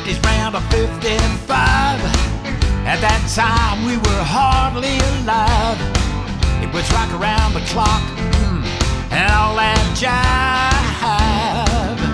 50s round of 55. At that time we were hardly alive. It was rock around the clock, and all that jive.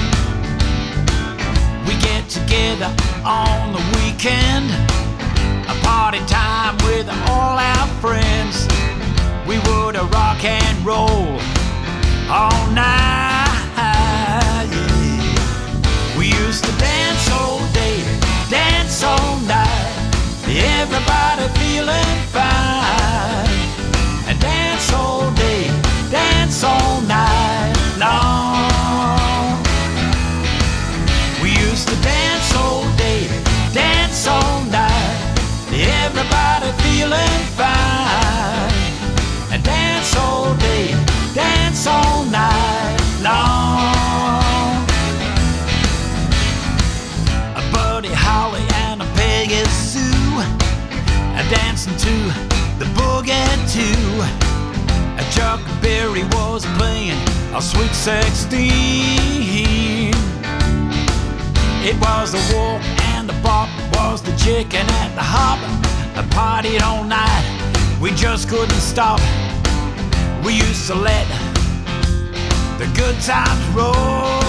We get together on the weekend, a party time with all our friends. We would rock and roll all night, yeah. We used to dance all day, dance all night, everybody feeling fine. And dance all day, dance all night long. We used to dance all day, dance all night, everybody feeling fine. And dance all day, dance all night long. A Buddy Holly and a Peggy Sue dancing to the boogie too. A Chuck Berry was playing a Sweet 16. It was the walk and the bop, was the chicken at the hop. I partied all night, we just couldn't stop. We used to let the good times roll.